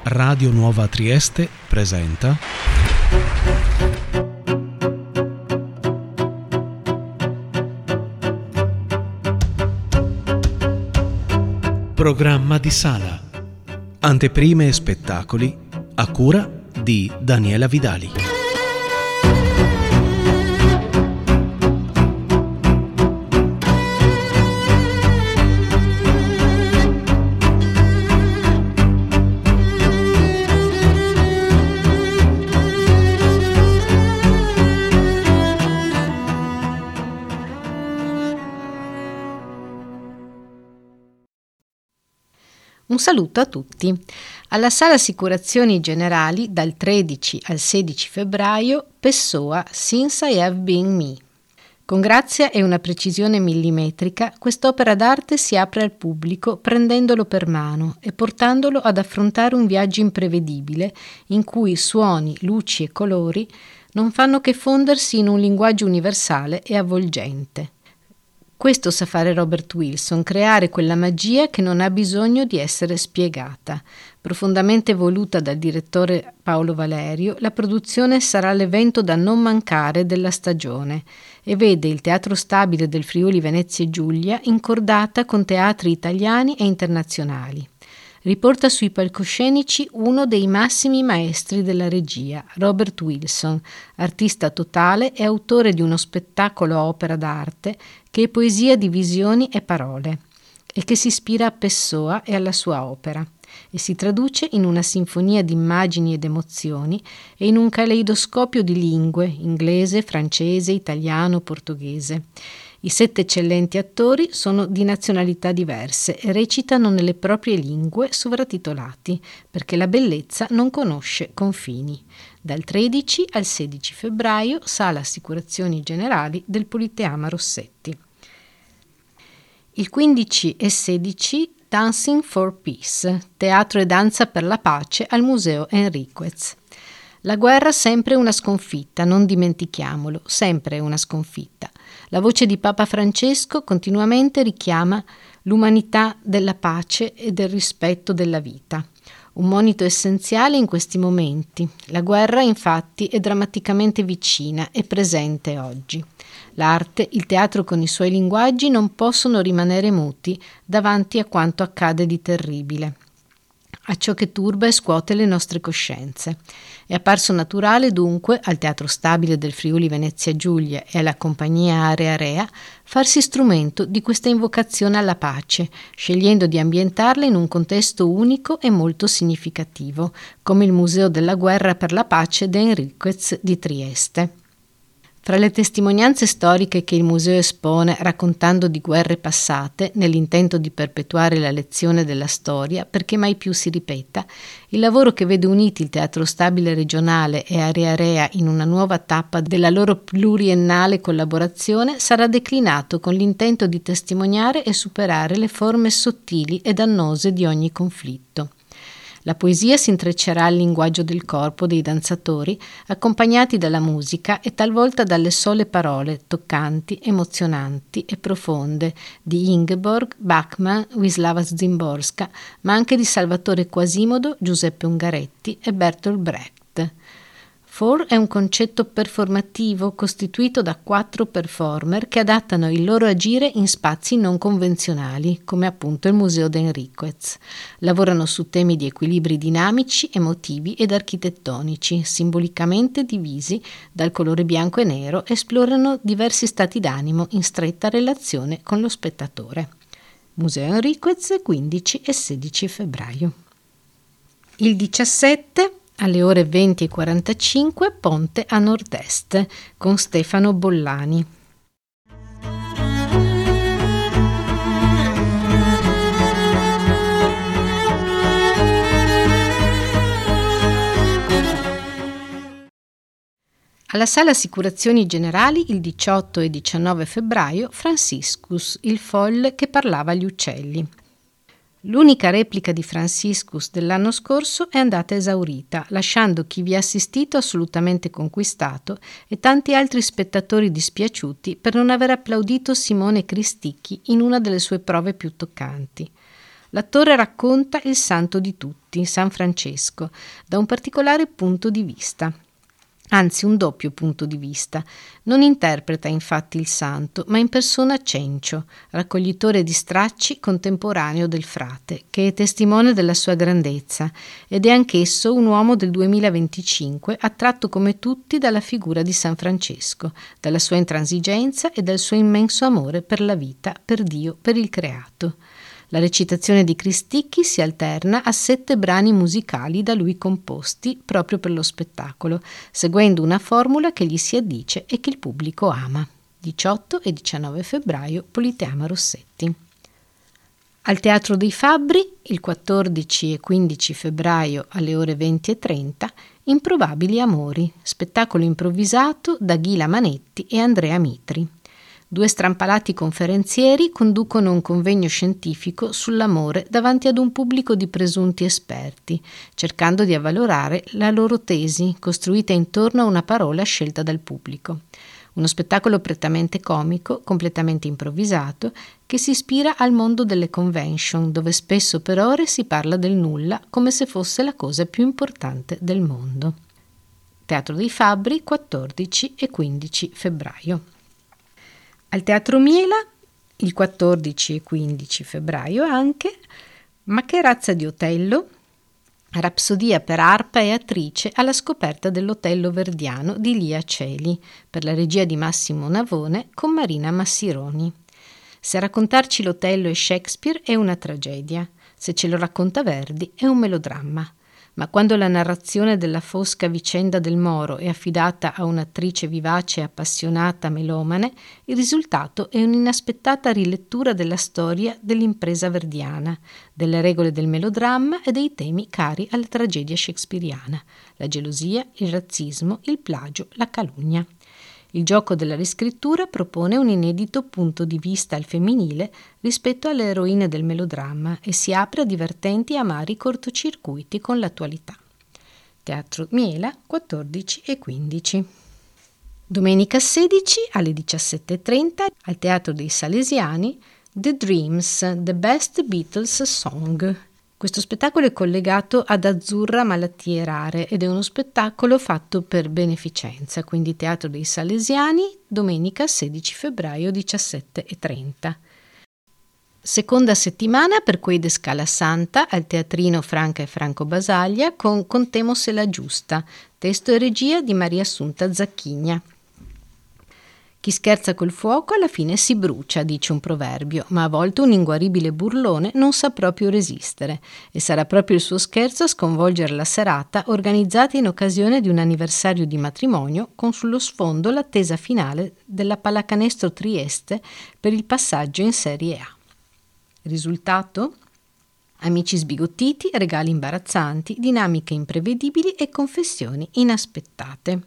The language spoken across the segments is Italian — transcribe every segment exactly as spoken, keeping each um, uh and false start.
Radio Nuova Trieste presenta Programma di sala. Anteprime e spettacoli a cura di Daniela Vidali. Un saluto a tutti. Alla Sala Assicurazioni Generali dal tredici al sedici febbraio Pessoa Since I Have Been Me. Con grazia e una precisione millimetrica, quest'opera d'arte si apre al pubblico prendendolo per mano e portandolo ad affrontare un viaggio imprevedibile in cui suoni, luci e colori non fanno che fondersi in un linguaggio universale e avvolgente. Questo sa fare Robert Wilson, creare quella magia che non ha bisogno di essere spiegata. Profondamente voluta dal direttore Paolo Valerio, la produzione sarà l'evento da non mancare della stagione e vede il Teatro Stabile del Friuli Venezia Giulia incordata con teatri italiani e internazionali. Riporta sui palcoscenici uno dei massimi maestri della regia, Robert Wilson, artista totale e autore di uno spettacolo opera d'arte che è poesia di visioni e parole e che si ispira a Pessoa e alla sua opera e si traduce in una sinfonia di immagini ed emozioni e in un caleidoscopio di lingue, inglese, francese, italiano, portoghese. I sette eccellenti attori sono di nazionalità diverse e recitano nelle proprie lingue sovratitolati, perché la bellezza non conosce confini. Dal tredici al sedici febbraio, Sala Assicurazioni Generali del Politeama Rossetti. Il quindici e sedici Dancing for Peace, teatro e danza per la pace al Museo Enriquez. La guerra sempre una sconfitta, non dimentichiamolo, sempre una sconfitta. La voce di Papa Francesco continuamente richiama l'umanità della pace e del rispetto della vita. Un monito essenziale in questi momenti. La guerra, infatti, è drammaticamente vicina e presente oggi. L'arte, il teatro con i suoi linguaggi non possono rimanere muti davanti a quanto accade di terribile, a ciò che turba e scuote le nostre coscienze. È apparso naturale dunque al Teatro Stabile del Friuli Venezia Giulia e alla compagnia Area Rea farsi strumento di questa invocazione alla pace, scegliendo di ambientarla in un contesto unico e molto significativo, come il Museo della Guerra per la Pace de Enriquez di Trieste. Fra le testimonianze storiche che il museo espone raccontando di guerre passate, nell'intento di perpetuare la lezione della storia perché mai più si ripeta, il lavoro che vede uniti il Teatro Stabile regionale e Area Rea in una nuova tappa della loro pluriennale collaborazione sarà declinato con l'intento di testimoniare e superare le forme sottili e dannose di ogni conflitto. La poesia si intreccerà al linguaggio del corpo dei danzatori, accompagnati dalla musica e talvolta dalle sole parole toccanti, emozionanti e profonde di Ingeborg Bachmann, Wisława Szymborska, ma anche di Salvatore Quasimodo, Giuseppe Ungaretti e Bertolt Brecht. Four è un concetto performativo costituito da quattro performer che adattano il loro agire in spazi non convenzionali, come appunto il Museo d'Enriquez. Lavorano su temi di equilibri dinamici, emotivi ed architettonici, simbolicamente divisi dal colore bianco e nero, esplorano diversi stati d'animo in stretta relazione con lo spettatore. Museo Enriquez, quindici e sedici febbraio. Il diciassette alle ore venti e quarantacinque Ponte a Nord-Est con Stefano Bollani. Alla Sala Assicurazioni Generali il diciotto e diciannove febbraio Franciscus, il folle che parlava agli uccelli. L'unica replica di Franciscus dell'anno scorso è andata esaurita, lasciando chi vi ha assistito assolutamente conquistato e tanti altri spettatori dispiaciuti per non aver applaudito Simone Cristicchi in una delle sue prove più toccanti. L'attore racconta il santo di tutti, San Francesco, da un particolare punto di vista. Anzi, un doppio punto di vista. Non interpreta infatti il santo, ma impersona Cencio, raccoglitore di stracci contemporaneo del frate, che è testimone della sua grandezza, ed è anch'esso un uomo del duemilaventicinque attratto come tutti dalla figura di San Francesco, dalla sua intransigenza e dal suo immenso amore per la vita, per Dio, per il creato. La recitazione di Cristicchi si alterna a sette brani musicali da lui composti proprio per lo spettacolo, seguendo una formula che gli si addice e che il pubblico ama. diciotto e diciannove febbraio, Politeama Rossetti. Al Teatro dei Fabbri, il quattordici e quindici febbraio alle ore venti e trenta, Improbabili amori, spettacolo improvvisato da Ghila Manetti e Andrea Mitri. Due strampalati conferenzieri conducono un convegno scientifico sull'amore davanti ad un pubblico di presunti esperti, cercando di avvalorare la loro tesi, costruita intorno a una parola scelta dal pubblico. Uno spettacolo prettamente comico, completamente improvvisato, che si ispira al mondo delle convention, dove spesso per ore si parla del nulla come se fosse la cosa più importante del mondo. Teatro dei Fabbri, quattordici e quindici febbraio. Al Teatro Miela, il quattordici e quindici febbraio anche, Ma che razza di Otello? Rapsodia per arpa e attrice alla scoperta dell'Otello verdiano di Lia Celi, per la regia di Massimo Navone con Marina Massironi. Se raccontarci l'Otello è Shakespeare è una tragedia, se ce lo racconta Verdi è un melodramma. Ma quando la narrazione della fosca vicenda del Moro è affidata a un'attrice vivace e appassionata melomane, il risultato è un'inaspettata rilettura della storia dell'impresa verdiana, delle regole del melodramma e dei temi cari alla tragedia shakespeariana: la gelosia, il razzismo, il plagio, la calunnia. Il gioco della riscrittura propone un inedito punto di vista al femminile rispetto alle eroine del melodramma e si apre a divertenti e amari cortocircuiti con l'attualità. Teatro Miela, quattordici e quindici. Domenica sedici alle diciassette e trenta al Teatro dei Salesiani, The Dreams, The Best Beatles Song. Questo spettacolo è collegato ad Azzurra Malattie Rare ed è uno spettacolo fatto per beneficenza, quindi Teatro dei Salesiani, domenica sedici febbraio, diciassette e trenta. Seconda settimana per quei de Scala Santa al Teatrino Franca e Franco Basaglia con Contemos e la Giusta, testo e regia di Maria Assunta Zacchigna. Chi scherza col fuoco alla fine si brucia, dice un proverbio, ma a volte un inguaribile burlone non sa proprio resistere e sarà proprio il suo scherzo a sconvolgere la serata organizzata in occasione di un anniversario di matrimonio con sullo sfondo l'attesa finale della Pallacanestro Trieste per il passaggio in Serie A. Risultato? Amici sbigottiti, regali imbarazzanti, dinamiche imprevedibili e confessioni inaspettate.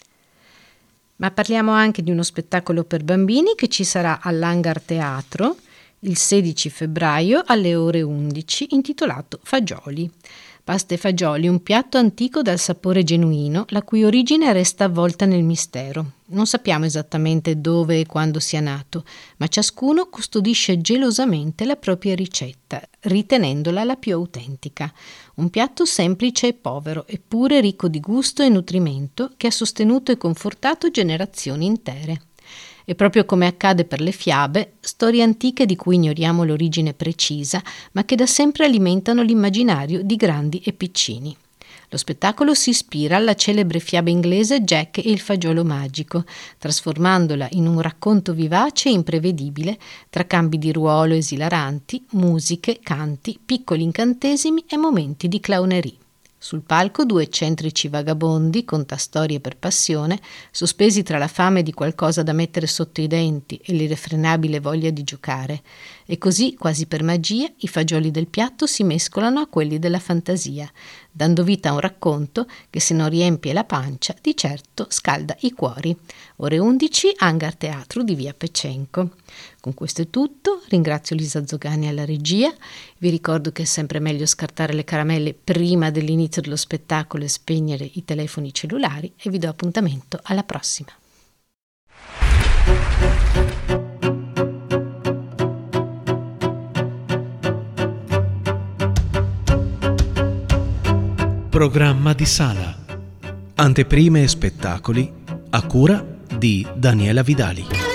Ma parliamo anche di uno spettacolo per bambini che ci sarà all'Hangar Teatro il sedici febbraio alle ore undici, intitolato Fagioli. Pasta e fagioli, un piatto antico dal sapore genuino, la cui origine resta avvolta nel mistero. Non sappiamo esattamente dove e quando sia nato, ma ciascuno custodisce gelosamente la propria ricetta, ritenendola la più autentica. Un piatto semplice e povero, eppure ricco di gusto e nutrimento, che ha sostenuto e confortato generazioni intere. E proprio come accade per le fiabe, storie antiche di cui ignoriamo l'origine precisa, ma che da sempre alimentano l'immaginario di grandi e piccini. Lo spettacolo si ispira alla celebre fiaba inglese Jack e il fagiolo magico, trasformandola in un racconto vivace e imprevedibile tra cambi di ruolo esilaranti, musiche, canti, piccoli incantesimi e momenti di clownerie. Sul palco due eccentrici vagabondi, contastorie per passione, sospesi tra la fame di qualcosa da mettere sotto i denti e l'irrefrenabile voglia di giocare. E così, quasi per magia, i fagioli del piatto si mescolano a quelli della fantasia, dando vita a un racconto che, se non riempie la pancia, di certo scalda i cuori. Ore undici, Hangar Teatro di via Pecenco. Con questo è tutto, ringrazio Lisa Zogani alla regia, vi ricordo che è sempre meglio scartare le caramelle prima dell'inizio dello spettacolo e spegnere i telefoni cellulari e vi do appuntamento alla prossima. Programma di sala. Anteprime e spettacoli a cura di Daniela Vidali.